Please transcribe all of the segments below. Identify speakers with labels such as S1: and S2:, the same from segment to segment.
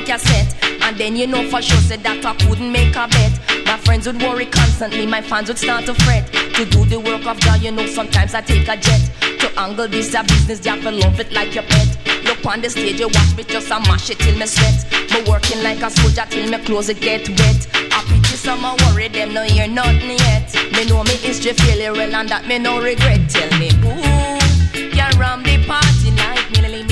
S1: cassette. And then you know for sure said that I couldn't make a bet. My friends would worry constantly, my fans would start to fret. To do the work of God, you know sometimes I take a jet. To angle this a business, you have to love it like your pet. Look on the stage, you watch me just a mash it till me sweat. Me working like a soldier till me clothes it get wet. I pity some a worry, them no hear nothing yet. Me know me history fairly well and that me no regret. Tell me who can ram the party like me, Tell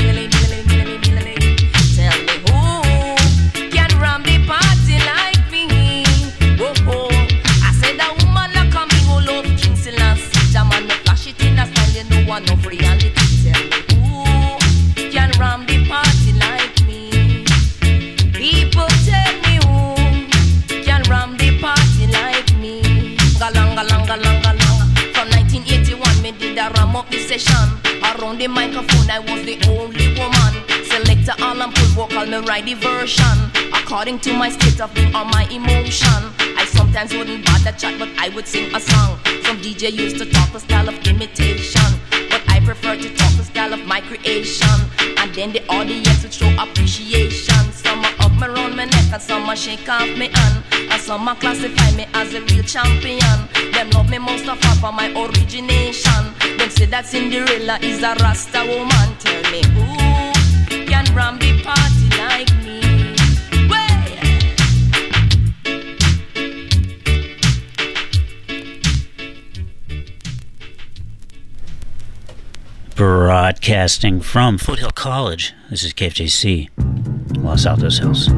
S1: me who can ram the party like me. Oh oh, I said a woman like a me who love King Selassie. Jaman me flash it in a style you know one of reality. Tell me who can ram the party like me. People tell me who can ram the party like me. Galanga langa langa langa. From 1981 me did a ram up the session. Around the microphone I was the only woman. Selector all and pull vocal me write the version according to my state of being or my emotion. I sometimes wouldn't bother chat but I would sing a song. Some DJ used to talk the style of imitation, but I prefer to talk the style of my creation. And then the audience would show appreciation. Some are up me round my neck and some are shake off me hand. And some are classify me as a real champion. Them love me most of all for my origination. Them say that Cinderella is a Rasta woman. Tell me who can ram the party like me?
S2: Broadcasting from Foothill College, this is KFJC, Los Altos Hills.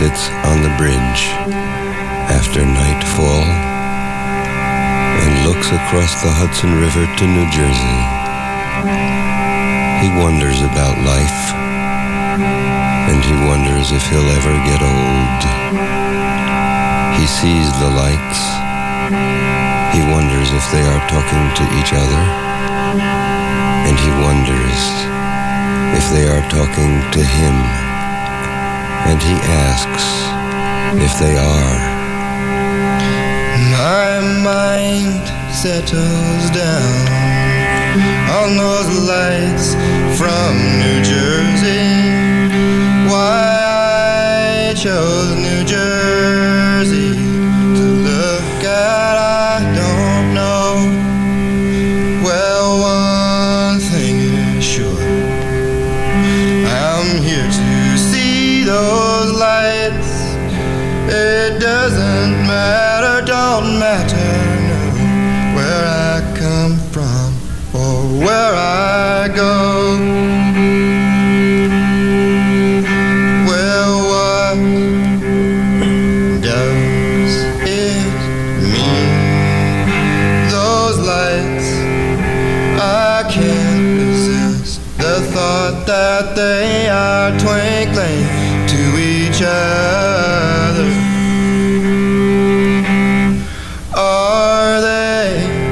S3: sits on the bridge after nightfall and looks across the Hudson River to New Jersey. He wonders about life, and he wonders if he'll ever get old. He sees the lights. He wonders if they are talking to each other, and he wonders if they are talking to him, and he asks if they are.
S4: My mind settles down on those lights from New Jersey. Why I chose New Jersey to look at, I don't know. Well, one thing is sure, I'm here to see those lights. It doesn't matter, don't matter, no, where I come from or where I go. Well, what does it mean? Those lights, I can't resist the thought that they are twinkling to each other. Are they?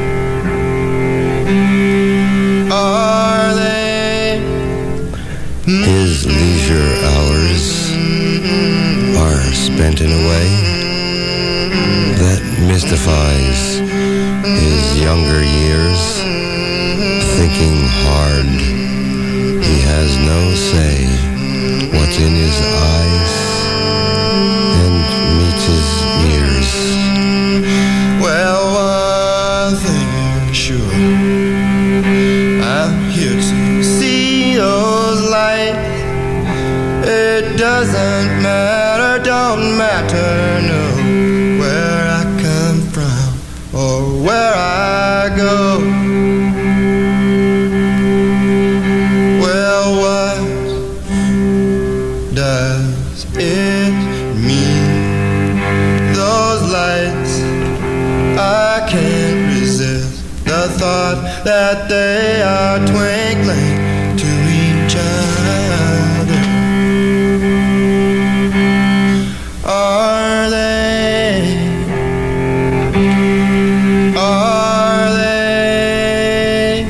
S3: His leisure hours are spent in a way that mystifies his younger years, thinking hard. He has no say what's in his eyes and meets his ears.
S4: Well, one thing is sure, I'm here to see those lights. It doesn't matter, don't matter, no, where I come from or where I go. Well, what does it mean? Those lights, I can't resist the thought that they are twinkling to each other. Are they? Are they?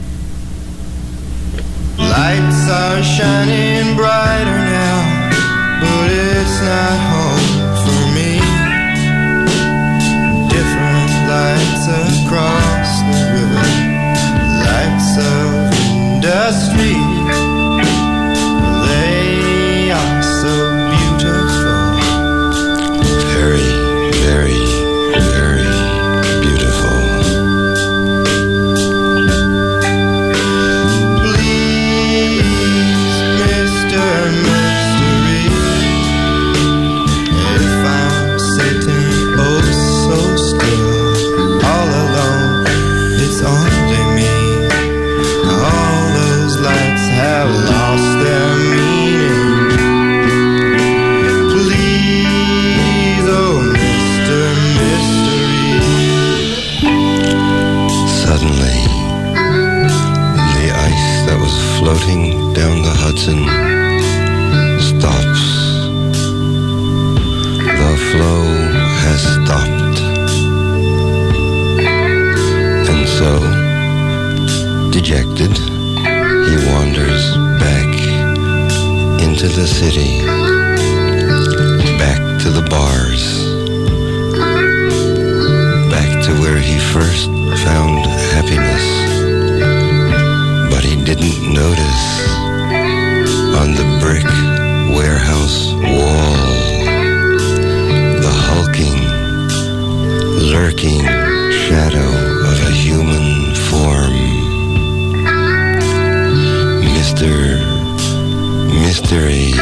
S4: Lights are shining brighter now, but it's not home for me. Different lights across the river, lights of industry. They are so beautiful.
S3: Very, very, very beautiful.
S4: Please, Mr. Mystery, if I'm sitting oh so still, all alone, it's only me. All those lights have lost their meaning. Please, oh Mr. Mystery.
S3: Suddenly, the ice that was floating down the Hudson stops. The flow has stopped. And so, dejected, he wanders back into the city, back to the bars, back to where he first found happiness. But he didn't notice on the brick warehouse wall the hulking, lurking shadow of a human form. Mr. Mystery.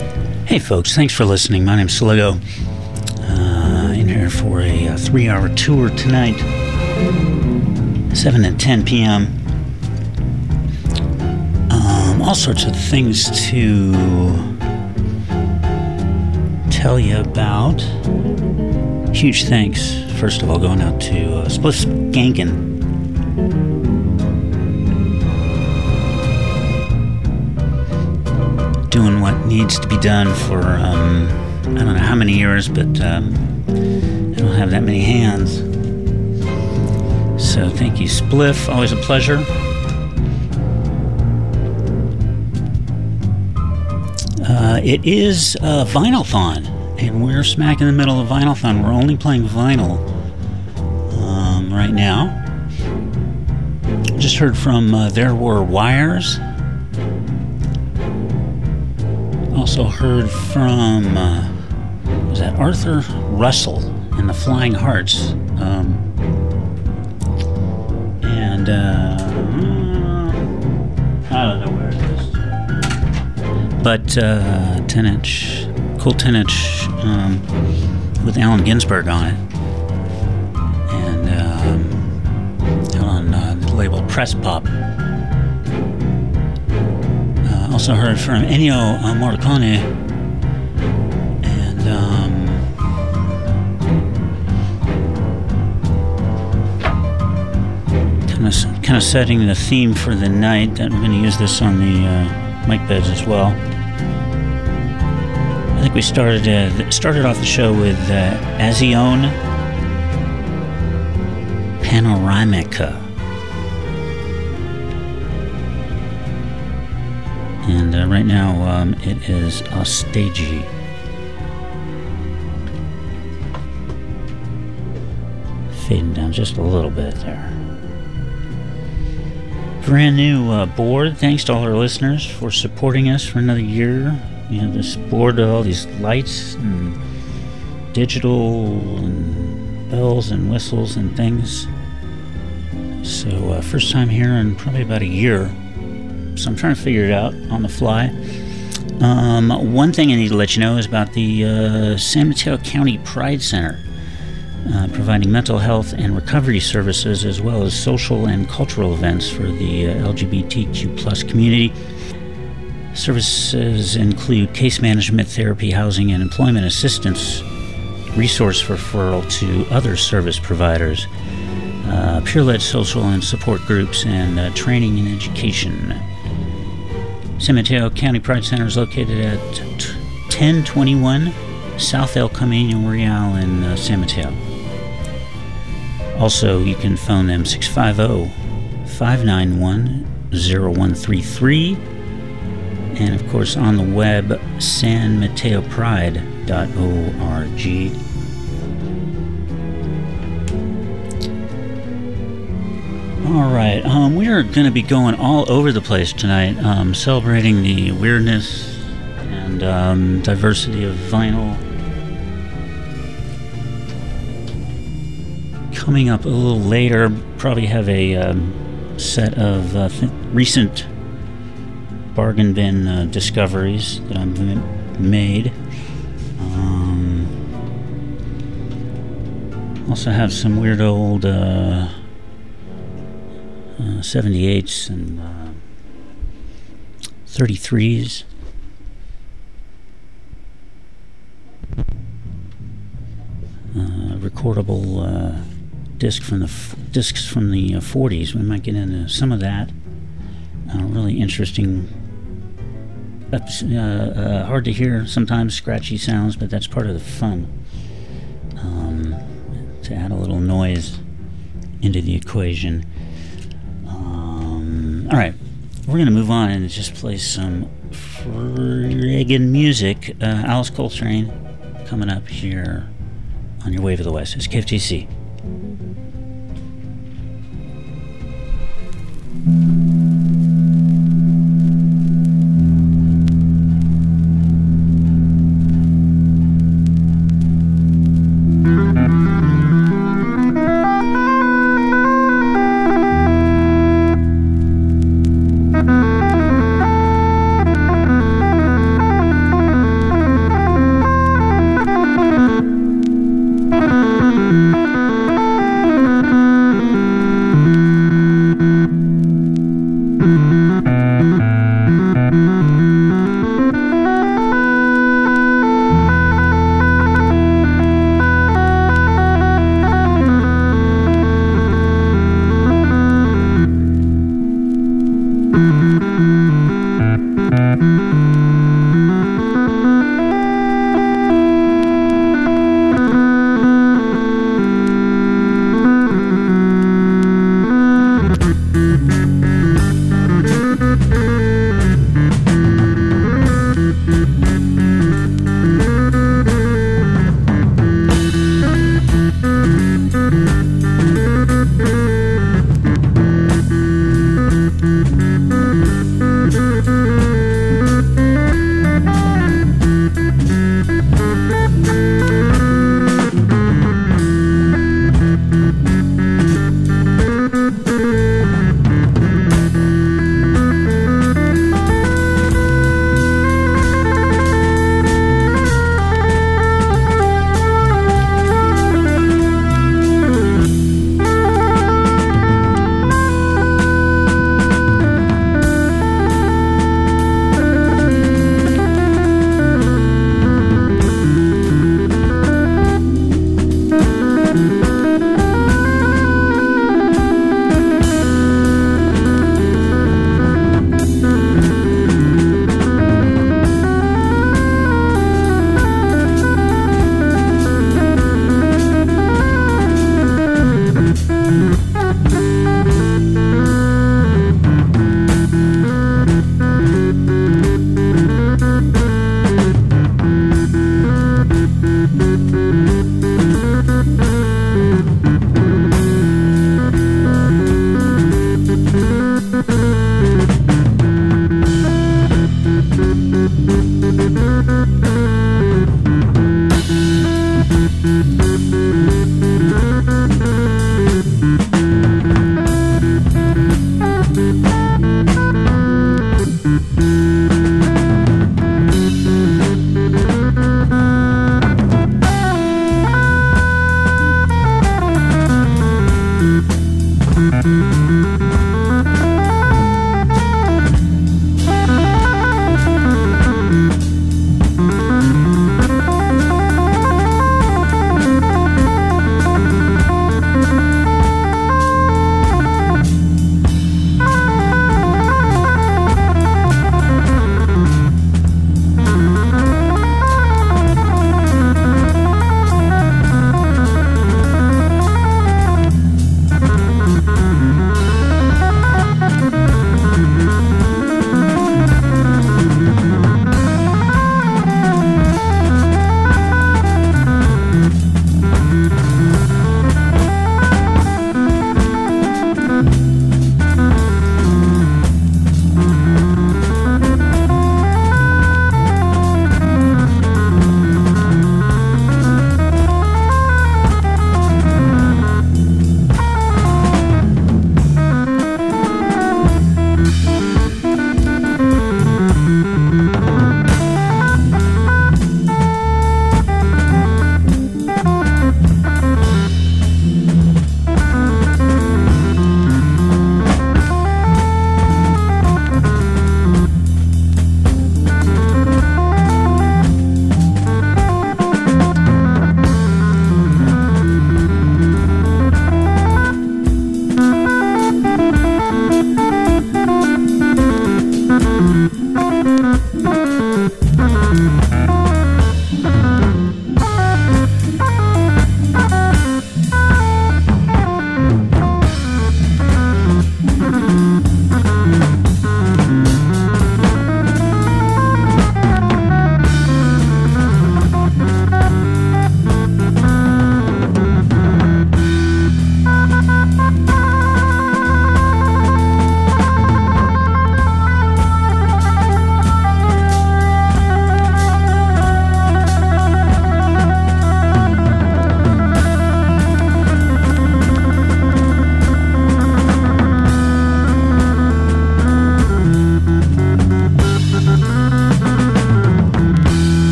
S2: Hey folks, thanks for listening. My name's Sligo. In here for a 3-hour tour tonight, 7 and 10 p.m. All sorts of things to tell you about. Huge thanks, first of all, going out to Spliff Skankin'. Doing what needs to be done for, I don't know how many years, but I don't have that many hands. So thank you, Spliff. Always a pleasure. It is Vinyl-thon, and we're smack in the middle of Vinyl-thon. We're only playing vinyl right now. Just heard from There Were Wires. Also heard from, was that Arthur Russell and the Flying Hearts? And I don't know where it is. But 10-inch, cool 10-inch with Allen Ginsberg on it. And on the label Press Pop. Also heard from Ennio Morricone and kind of setting the theme for the night. That we're going to use this on the mic beds as well. I think we started off the show with Azione Panoramica. And right now, it is Ostagi. Fading down just a little bit there. Brand new board. Thanks to all our listeners for supporting us for another year. You know, this board, all these lights and digital and bells and whistles and things. So, first time here in probably about a year. So I'm trying to figure it out on the fly. One thing I need to let you know is about the San Mateo County Pride Center, providing mental health and recovery services as well as social and cultural events for the LGBTQ+ community. Services include case management, therapy, housing, and employment assistance, resource referral to other service providers, peer-led social and support groups, and training and education. San Mateo County Pride Center is located at 1021 South El Camino Real in San Mateo. Also, you can phone them 650-591-0133. And, of course, on the web, sanmateopride.org. All right, we are going to be going all over the place tonight, celebrating the weirdness and diversity of vinyl. Coming up a little later, probably have a set of recent bargain bin discoveries that I've made. Also have some weird old 78s and 33s. Recordable discs from the 40s. We might get into some of that. Really interesting. Hard to hear sometimes, scratchy sounds, but that's part of the fun. To add a little noise into the equation. All right, we're going to move on and just play some friggin' music. Alice Coltrane coming up here on your way to the West. It's KFTC.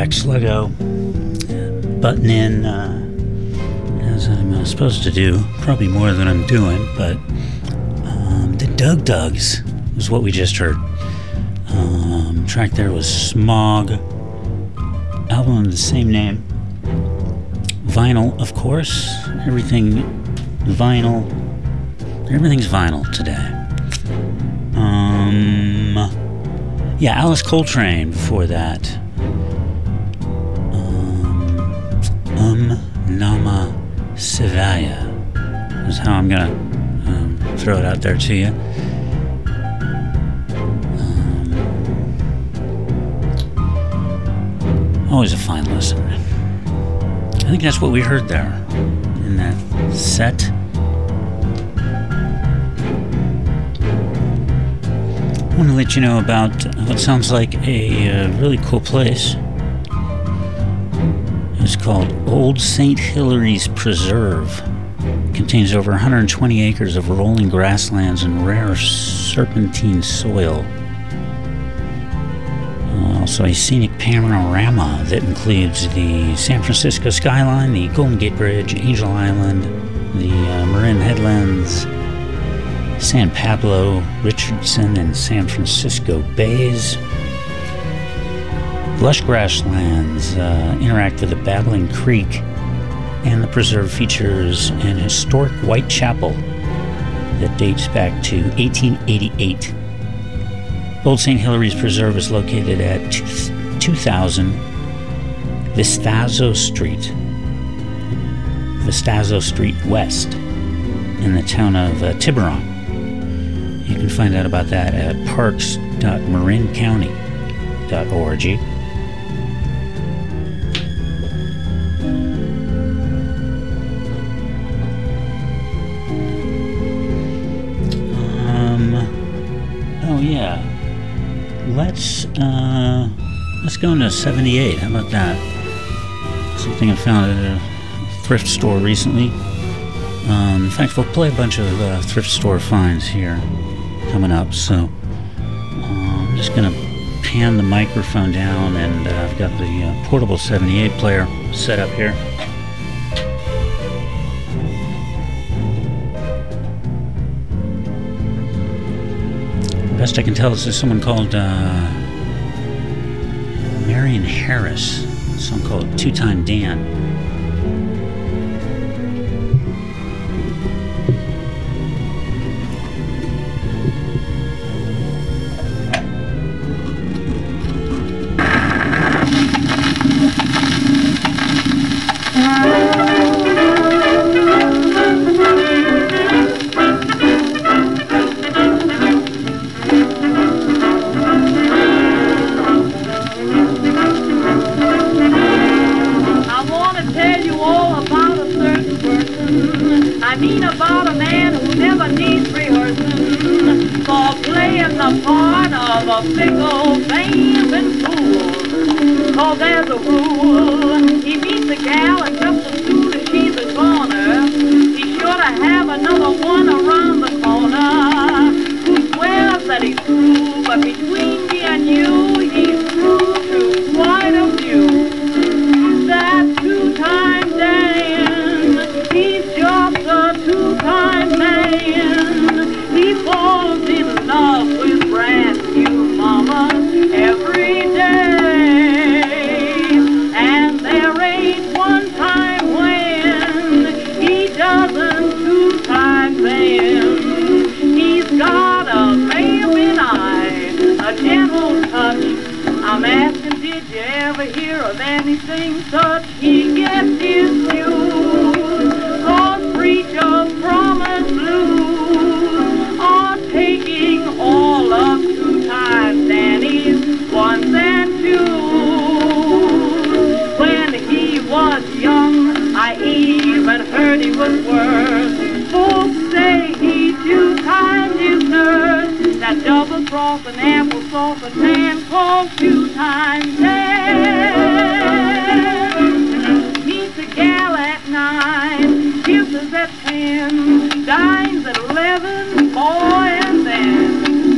S2: Rex Lego, button in as I'm supposed to do, probably more than I'm doing, but the Doug Dugs was what we just heard. Track there was Smog, album of the same name. Vinyl, of course. Everything's vinyl today. Yeah, Alice Coltrane before that. Nama Sivaya is how I'm gonna throw it out there to you. Always a fine listen. I think that's what we heard there in that set. I want to let you know about what sounds like a really cool place. It's called Old St. Hilary's Preserve. It contains over 120 acres of rolling grasslands and rare serpentine soil. Also a scenic panorama that includes the San Francisco skyline, the Golden Gate Bridge, Angel Island, the Marin Headlands, San Pablo, Richardson, and San Francisco Bays. Lush grasslands interact with the Babbling Creek, and the preserve features an historic white chapel that dates back to 1888. Old St. Hilary's Preserve is located at 2000 Vistazo Street West in the town of Tiburon. You can find out about that at parks.marincounty.org. Oh yeah. Let's go into 78. How about that? Something I found at a thrift store recently. In fact, we'll play a bunch of thrift store finds here coming up. So I'm just going to pan the microphone down, and I've got the portable 78 player set up here. Best I can tell, this is someone called Marion Harris, a song called Two-Time Dan.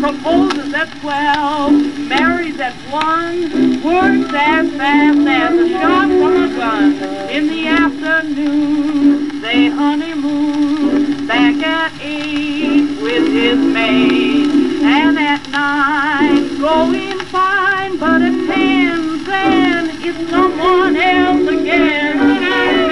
S5: proposes at 12, marries at 1, works as fast as a shot from a gun. In the afternoon, they honeymoon back at 8 with his maid. And at 9, going fine, but at 10, then it's someone else again.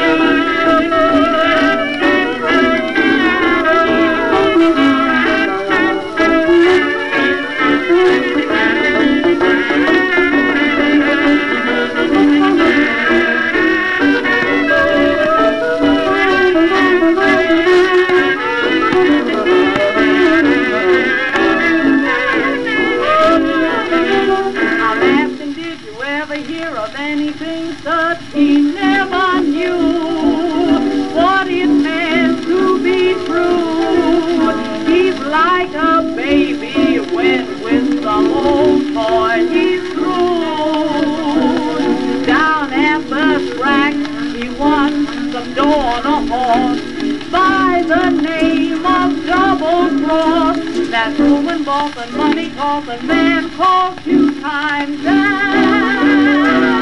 S5: Anything such, he never knew what it meant to be true. He's like a baby when with some old toy he's through. Down at the track he won some dough on a horse by the name of Double Cross. That moving boss and money tossing man called 2 times down.